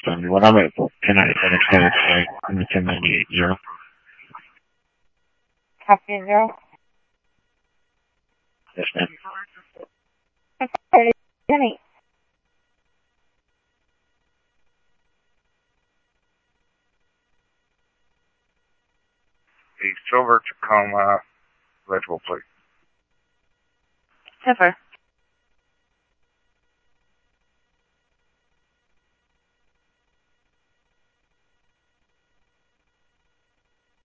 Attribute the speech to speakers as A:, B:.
A: What I'm at 1098 0.
B: Copy 0.
A: Yes, ma'am.
B: Okay, Jenny.
C: A silver Tacoma legible plate.
B: Silver.